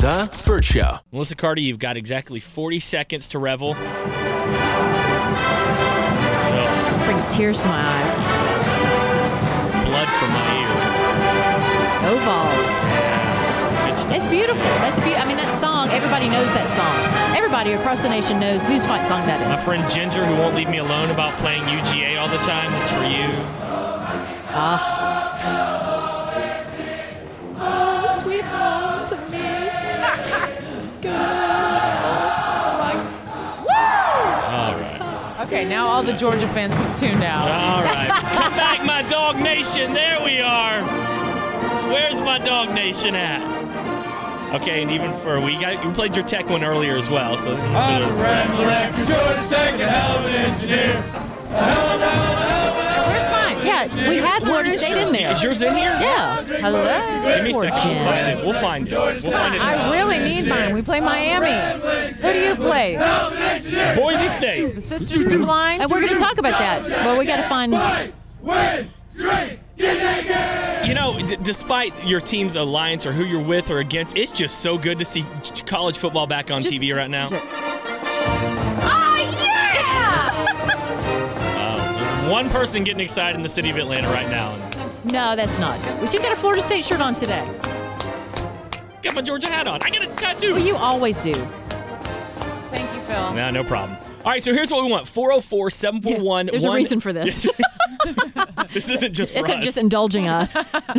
The Burt Show. Melissa Carter, you've got exactly 40 seconds to revel. Brings tears to my eyes. Blood from my ears. Go Vols. Yeah. It's beautiful. That song, everybody knows that song. Everybody across the nation knows whose fight song that is. My friend Ginger, who won't leave me alone about playing UGA all the time, is for you. Sweet home to me. All right. Okay, now all the Georgia fans have tuned out. All right. Come back, my Dog Nation. There we are. Where's my Dog Nation at? Okay, and even for you played your Tech one earlier as well. So I'm Randall Rex, Georgia Tech, a hell of an engineer. Where's mine? Yeah, we have Florida State in there. Is yours in here? Yeah. Hello? Give me a second. We'll find it. We'll find it. I really need mine. We play Miami. Who do you play? Boise State. The Sisters of the Blind? And we're going to talk about that. Well, we got to find... Win, drink, get naked. You know, despite your team's alliance or who you're with or against, it's just so good to see college football back on TV right now. Oh, yeah! There's one person getting excited in the city of Atlanta right now. No, that's not. Well, she's got a Florida State shirt on today. Got my Georgia hat on. I got a tattoo. Well, you always do. Thank you, Phil. No, no problem. All right, so here's what we want. 404-741. There's a reason for this. This isn't just for us. Isn't just indulging us.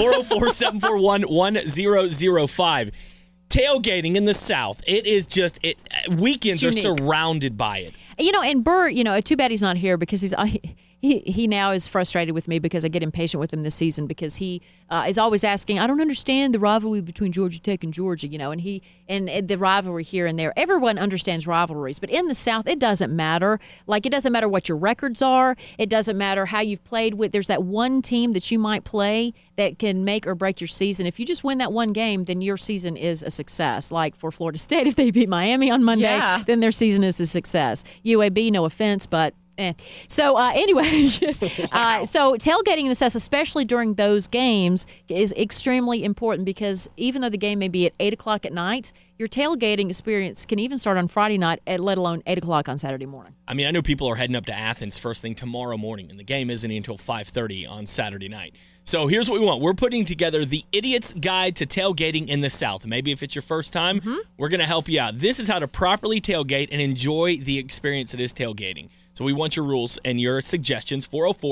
404-741-1005. Tailgating in the South. It is just, weekends are surrounded by it. You know, and Burt, too bad he's not here because he now is frustrated with me because I get impatient with him this season because he is always asking, I don't understand the rivalry between Georgia Tech and Georgia, and the rivalry here and there. Everyone understands rivalries, but in the South, it doesn't matter. Like, it doesn't matter what your records are. It doesn't matter how you've played with. There's that one team that you might play that can make or break your season. If you just win that one game, then your season is a success. Like for Florida State, if they beat Miami on Monday, then their season is a success. UAB, no offense, but So anyway, so tailgating in the South, especially during those games, is extremely important because even though the game may be at 8 o'clock at night, your tailgating experience can even start on Friday night, let alone 8 o'clock on Saturday morning. I mean, I know people are heading up to Athens first thing tomorrow morning, and the game isn't until 5:30 on Saturday night. So here's what we want. We're putting together the Idiot's Guide to Tailgating in the South. Maybe if it's your first time, we're going to help you out. This is how to properly tailgate and enjoy the experience that is tailgating. So we want your rules and your suggestions,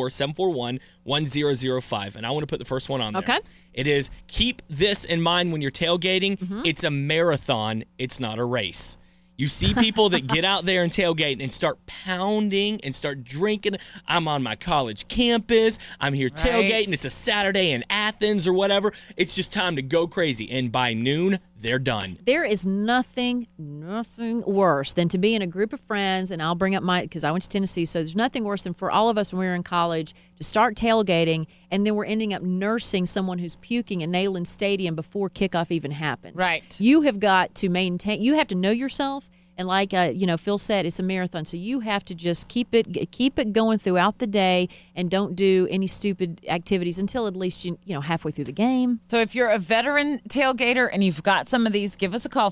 404-741-1005. And I want to put the first one on there. Okay. It is, keep this in mind when you're tailgating. It's a marathon. It's not a race. You see people that get out there and tailgate and start pounding and start drinking. I'm on my college campus. I'm here tailgating. It's a Saturday in Athens or whatever. It's just time to go crazy. And by noon, they're done. There is nothing worse than to be in a group of friends, and I'll bring up because I went to Tennessee, so there's nothing worse than for all of us when we were in college to start tailgating, and then we're ending up nursing someone who's puking in Neyland Stadium before kickoff even happens. Right. You have got to maintain, you have to know yourself, and like Phil said, it's a marathon, so you have to just keep it going throughout the day, and don't do any stupid activities until at least halfway through the game. So if you're a veteran tailgater and you've got some of these, give us a call,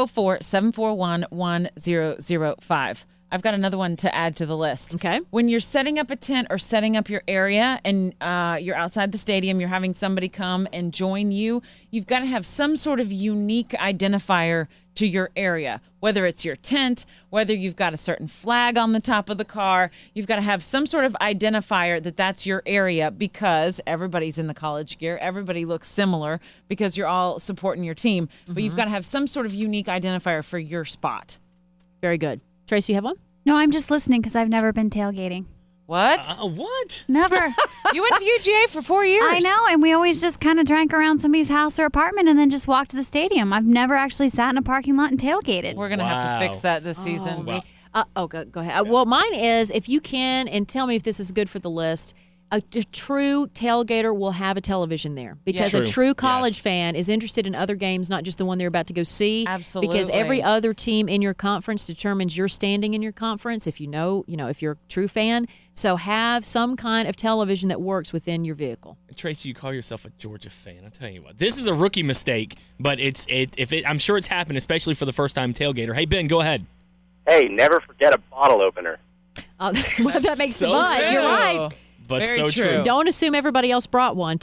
404-741-1005. I've got another one to add to the list. Okay. When you're setting up a tent or setting up your area and you're outside the stadium, you're having somebody come and join you, you've got to have some sort of unique identifier to your area, whether it's your tent, whether you've got a certain flag on the top of the car. You've got to have some sort of identifier that's your area because everybody's in the college gear. Everybody looks similar because you're all supporting your team. But you've got to have some sort of unique identifier for your spot. Very good. Tracy, you have one? No, I'm just listening because I've never been tailgating. What? What? Never. You went to UGA for 4 years. I know, and we always just kind of drank around somebody's house or apartment and then just walked to the stadium. I've never actually sat in a parking lot and tailgated. We're going to have to fix that this season. Wow. Go ahead. Well, mine is, if you can, and tell me if this is good for the list, A true tailgater will have a television there because Yeah. a true college Yes. fan is interested in other games, not just the one they're about to go see. Absolutely. Because every other team in your conference determines your standing in your conference. If if you're a true fan, so have some kind of television that works within your vehicle. Tracy, you call yourself a Georgia fan. I'll tell you what. This is a rookie mistake, but I'm sure it's happened, especially for the first-time tailgater. Hey, Ben, go ahead. Hey, never forget a bottle opener. Well, that makes So fun. true. You're right. But Very so true. Don't assume everybody else brought one.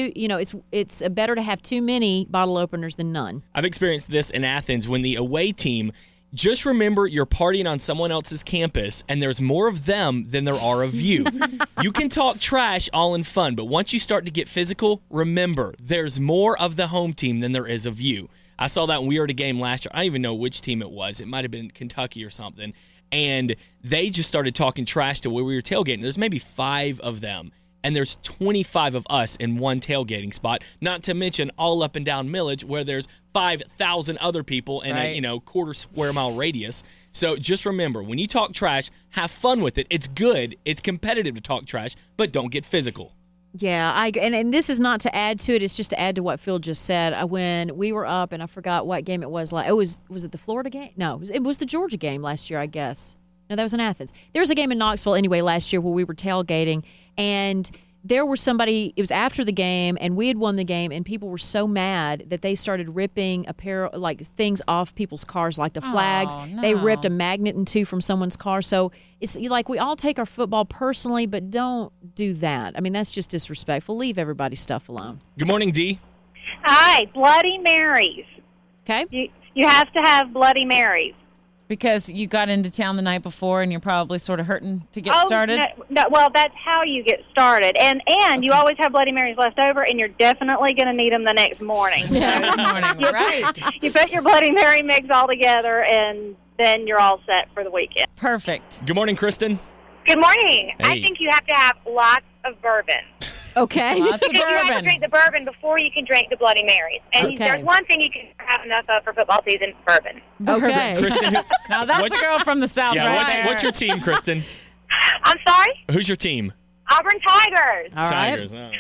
It's better to have too many bottle openers than none. I've experienced this in Athens when the away team. Just remember you're partying on someone else's campus, and there's more of them than there are of you. You can talk trash all in fun, but once you start to get physical, remember there's more of the home team than there is of you. I saw that when we were at a game last year. I don't even know which team it was. It might have been Kentucky or something. And they just started talking trash to where we were tailgating. There's maybe 5 of them, and there's 25 of us in one tailgating spot, not to mention all up and down Millage where there's 5,000 other people in Right. a quarter square mile radius. So just remember, when you talk trash, have fun with it. It's good. It's competitive to talk trash, but don't get physical. Yeah, I agree. And this is not to add to it. It's just to add to what Phil just said. When we were up, and I forgot what game it was. Was it the Florida game? No, it was the Georgia game last year, I guess. No, that was in Athens. There was a game in Knoxville anyway last year where we were tailgating, and there was somebody. It was after the game, and we had won the game, and people were so mad that they started ripping apparel, like things off people's cars, like the flags. no. They ripped a magnet in 2 from someone's car. So it's like we all take our football personally, but don't do that. I mean, that's just disrespectful. Leave everybody's stuff alone. Good morning, D. Hi, Bloody Marys. Okay. You have to have Bloody Marys. Because you got into town the night before and you're probably sort of hurting to get started. No, well, that's how you get started. And you always have Bloody Marys left over, and you're definitely going to need them the next morning. Next morning, right. You put your Bloody Mary mix all together, and then you're all set for the weekend. Perfect. Good morning, Kristen. Good morning. Hey. I think you have to have lots of bourbon. Okay. Lots of You have to bourbon. drink the bourbon before you can drink the Bloody Marys. And Okay. there's one thing you can have enough of for football season, bourbon. Okay. Kristen, Now that's What's- a girl from the South yeah, right there. what's your team, Kristen? I'm sorry? Who's your team? Auburn Tigers. All right. Tigers. Oh,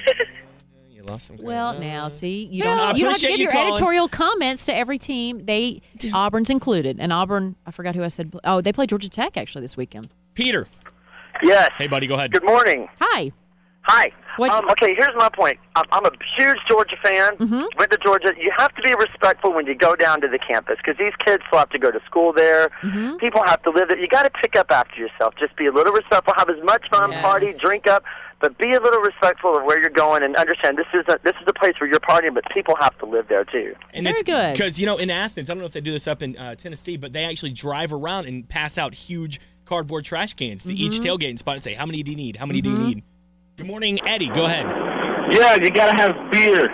you lost some. Well, now see, you I don't have to appreciate give you your calling. editorial comments to every team. Auburn's included, and Auburn. I forgot who I said. Oh, they play Georgia Tech actually this weekend. Peter. Yes. Hey, buddy, go ahead. Good morning. Hi. Hi. What's- Okay, here's my point. I'm a huge Georgia fan. Went to Georgia. You have to be respectful when you go down to the campus because these kids still have to go to school there. People have to live there. You got to pick up after yourself. Just be a little respectful. Have as much fun, Yes. party, drink up, but be a little respectful of where you're going and understand this is a place where you're partying, but people have to live there too. And Very it's good. Because, in Athens, I don't know if they do this up in Tennessee, but they actually drive around and pass out huge cardboard trash cans to each tailgating spot and say, how many do you need? How many do you need? Good morning, Eddie. Go ahead. Yeah, you gotta have beer.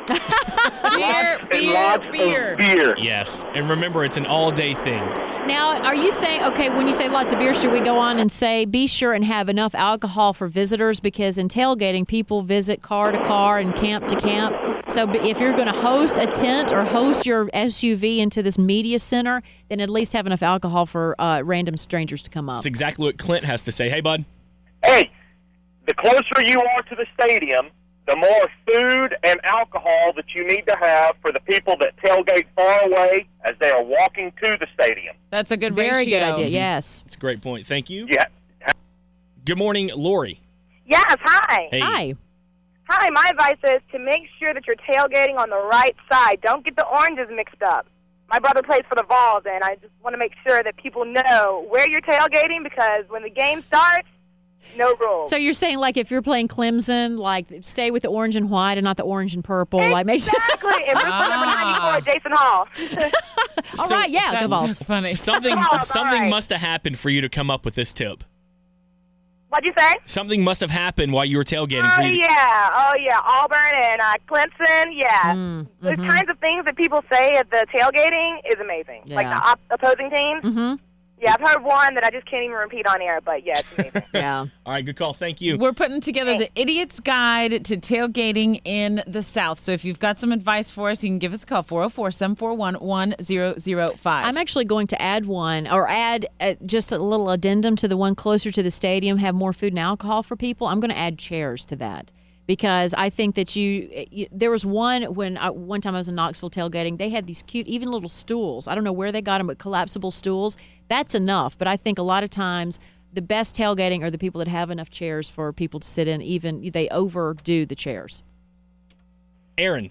Beer. Beer. Yes. And remember, it's an all-day thing. Now, are you saying, okay, when you say lots of beer, should we go on and say be sure and have enough alcohol for visitors? Because in tailgating, people visit car to car and camp to camp. So if you're going to host a tent or host your SUV into this media center, then at least have enough alcohol for random strangers to come up. That's exactly what Clint has to say. Hey, bud. Hey, the closer you are to the stadium, the more food and alcohol that you need to have for the people that tailgate far away as they are walking to the stadium. That's a good Very good ratio. idea, yes. That's a great point. Thank you. Yeah. Good morning, Lori. Yes, hi. Hey. Hi. Hi, my advice is to make sure that you're tailgating on the right side. Don't get the oranges mixed up. My brother plays for the Vols, and I just want to make sure that people know where you're tailgating because when the game starts, no rules. So you're saying, like, if you're playing Clemson, like, stay with the orange and white and not the orange and purple. Like, make sure. Exactly. And Bruce number 94, Jason Hall. All right, yeah, That's good balls. funny. Something Oh, something all right. must have happened for you to come up with this tip. What'd you say? Something must have happened while you were tailgating. Oh, for you to- yeah. Auburn and Clemson, yeah. Those kinds of things that people say at the tailgating is amazing. Like Yeah. the opposing teams. Mm-hmm. Yeah, I've heard one that I just can't even repeat on air, but yeah, it's amazing. Yeah. All right, good call. Thank you. We're putting together the Idiot's Guide to Tailgating in the South. So if you've got some advice for us, you can give us a call, 404-741-1005. I'm actually going to add one, or add just a little addendum to the one closer to the stadium, have more food and alcohol for people. I'm going to add chairs to that. Because I think that there was one one time I was in Knoxville tailgating, they had these cute, even little stools. I don't know where they got them, but collapsible stools. That's enough. But I think a lot of times the best tailgating are the people that have enough chairs for people to sit in. Even they overdo the chairs. Aaron.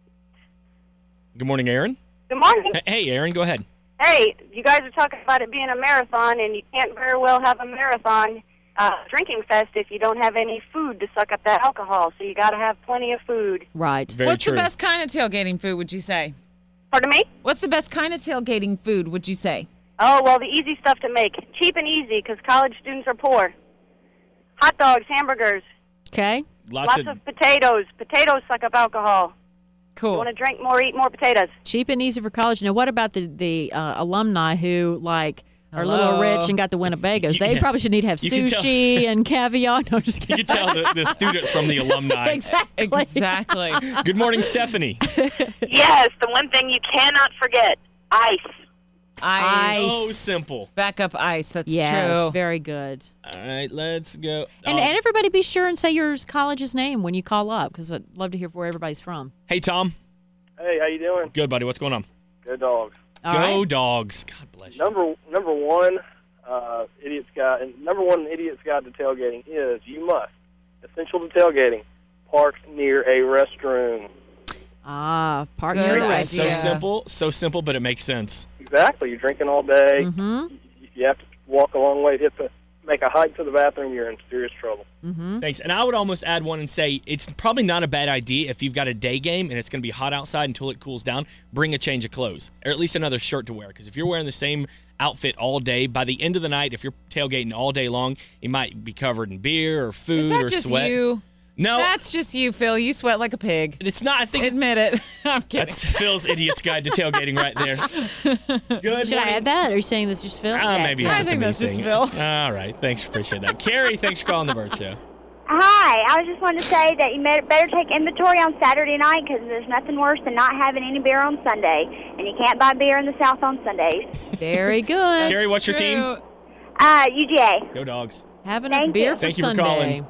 Good morning, Aaron. Good morning. Hey, Aaron, go ahead. Hey, you guys are talking about it being a marathon, and you can't very well have a marathon drinking fest if you don't have any food to suck up that alcohol. So you got to have plenty of food. Right. What's the best kind of tailgating food, would you say? Pardon me? What's the best kind of tailgating food, would you say? Oh, well, the easy stuff to make. Cheap and easy, because college students are poor. Hot dogs, hamburgers. Okay. Lots of potatoes. Potatoes suck up alcohol. Cool. You want to drink more, eat more potatoes. Cheap and easy for college. Now, what about the alumni who, are a little rich and got the Winnebagos? They probably should need to have sushi and caviar. No, just kidding. You can tell the students from the alumni. Exactly. Good morning, Stephanie. Yes, the one thing you cannot forget, ice. So simple. Backup ice. That's yes, true. Very good. All right, let's go. And everybody be sure and say your college's name when you call up, because I'd love to hear where everybody's from. Hey, Tom. Hey, how you doing? Good, buddy. What's going on? Good dogs. Go Dogs. God bless you. Number one, Idiot's Guide to tailgating is you must, essential to tailgating, park near a restroom. Park near a restroom. So simple, but it makes sense. Exactly. You're drinking all day. Mm-hmm. You have to walk a long way to make a hike to the bathroom. You're in serious trouble. Mm-hmm. Thanks. And I would almost add one and say it's probably not a bad idea if you've got a day game and it's going to be hot outside until it cools down, bring a change of clothes or at least another shirt to wear. Because if you're wearing the same outfit all day, by the end of the night, if you're tailgating all day long, you might be covered in beer or food Is that or just sweat. You? No. That's just you, Phil. You sweat like a pig. It's not. I think. Admit it. I'm kidding. That's Phil's Idiot's Guide to Tailgating right there. Good. Should I add that? Or are you saying that's just Phil? Maybe it's I just think a me that's just thing. Phil. All right. Thanks. Appreciate that. Carrie, thanks for calling the Burt Show. Hi. I was just wanting to say that you better take inventory on Saturday night because there's nothing worse than not having any beer on Sunday. And you can't buy beer in the South on Sundays. Very good. Carrie, what's your team? UGA. Go Dogs. Having a beer for Thank you for Sunday. calling.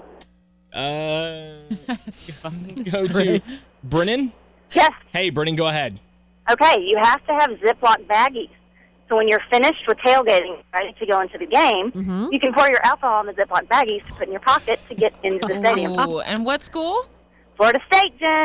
Go to Brennan. Yes. Hey, Brennan, go ahead. Okay, you have to have Ziploc baggies. So when you're finished with tailgating, ready to go into the game, you can pour your alcohol in the Ziploc baggies to put in your pocket to get into the stadium. Ooh, and what school? Florida State, Jen.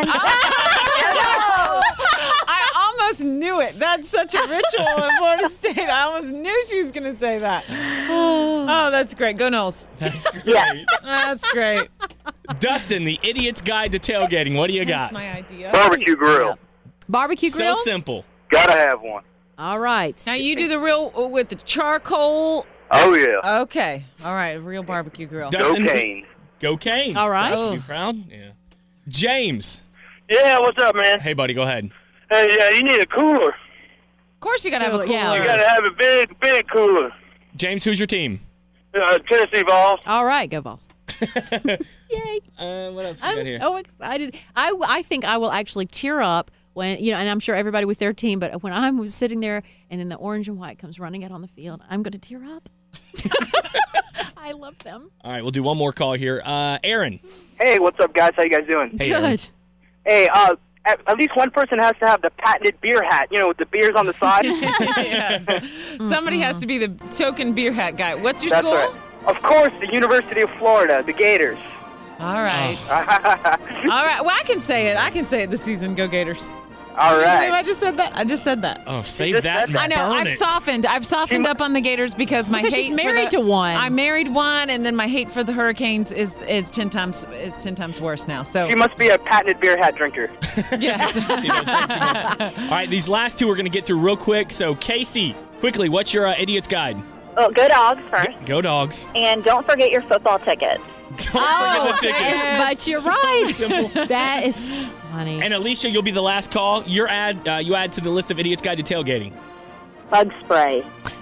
I almost knew it. That's such a ritual in Florida State. I almost knew she was going to say that. Oh, that's great. Go Knowles. That's great. That's great. Dustin, the Idiot's Guide to Tailgating. What do you got? That's my idea. Barbecue grill. Barbecue grill? So simple. Gotta have one. All right. Now you do the real with the charcoal. Oh, yeah. Okay. All right. Real barbecue grill. Dustin, Cocaine. Go Canes. All right. You proud? Yeah. James. Yeah, what's up, man? Hey, buddy, go ahead. Hey, yeah, you need a cooler. Of course you got to have a cooler. Yeah. You gotta have a big cooler. James, who's your team? Tennessee Vols. All right. Go Vols. Yay. What else we I'm got here? so excited. I think I will actually tear up when, and I'm sure everybody with their team, but when I'm sitting there and then the orange and white comes running out on the field, I'm going to tear up. I love them. All right, we'll do one more call here. Aaron. Hey, what's up, guys? How you guys doing? Hey, Aaron. Good. Hey, at least one person has to have the patented beer hat, with the beers on the side. Yes. Somebody has to be the token beer hat guy. What's your That's school? right. Of course, the University of Florida, the Gators. All right. All right. Well, I can say it. I can say it this season. Go Gators. All right. I just said that. I just said that. Oh, save that and I know. burn I've it. softened. I've softened up on the Gators because my hate she's for married to one. I married one, and then my hate for the Hurricanes is 10 times worse now. So You must be a patented beer hat drinker. yes. All right, these last two we're going to get through real quick. So, Casey, quickly, what's your Idiot's Guide? Well, go Dogs first. Go Dogs. And don't forget your football tickets. Don't forget the tickets. But you're right. That is funny. And Alicia, you'll be the last call. You add to the list of Idiot's Guide to Tailgating. Bug spray.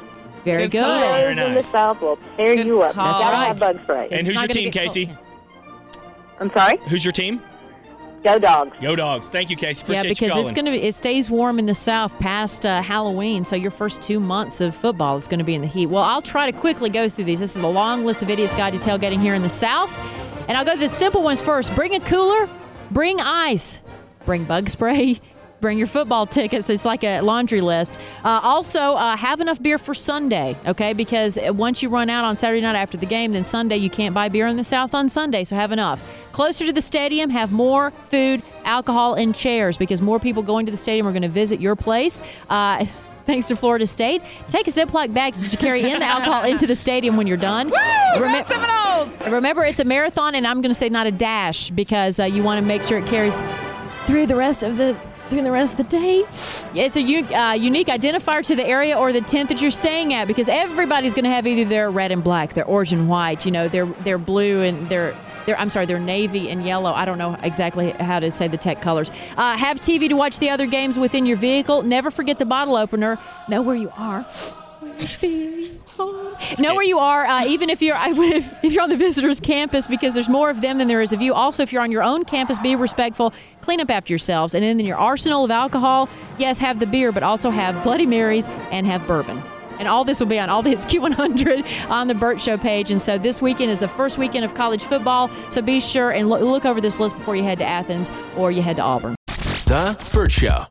Very good. Very Those in the nice. South will tear you up. call. You gotta have That's bug spray. And who's not your gonna team, get Casey? cold. I'm sorry? Who's your team? Go Dogs. Go Dogs. Thank you, Casey. Yeah, Appreciate you because calling. it stays warm in the South past Halloween, so your first 2 months of football is going to be in the heat. Well, I'll try to quickly go through these. This is a long list of Idiot's Guide to Tailgating here in the South, and I'll go to the simple ones first. Bring a cooler, bring ice, bring bug spray, bring your football tickets. It's like a laundry list. Also, have enough beer for Sunday, okay? Because once you run out on Saturday night after the game, then Sunday you can't buy beer in the South on Sunday, so have enough. Closer to the stadium, have more food, alcohol, and chairs because more people going to the stadium are going to visit your place. Thanks to Florida State. Take a Ziploc bag that you carry in the alcohol into the stadium when you're done. Remember, it's a marathon, and I'm going to say not a dash because you want to make sure it carries through the rest of the day. It's a unique identifier to the area or the tent that you're staying at because everybody's going to have either their red and black, their orange and white, their blue and their navy and yellow. I don't know exactly how to say the tech colors. Have TV to watch the other games within your vehicle. Never forget the bottle opener. Know where you are. Know where you are, even if you're on the visitors' campus, because there's more of them than there is of you. Also, if you're on your own campus, be respectful. Clean up after yourselves. And then in your arsenal of alcohol, yes, have the beer, but also have Bloody Marys and have bourbon. And all this will be on All the Hits Q100 on the Burt Show page. And so this weekend is the first weekend of college football. So be sure and look over this list before you head to Athens or you head to Auburn. The Burt Show.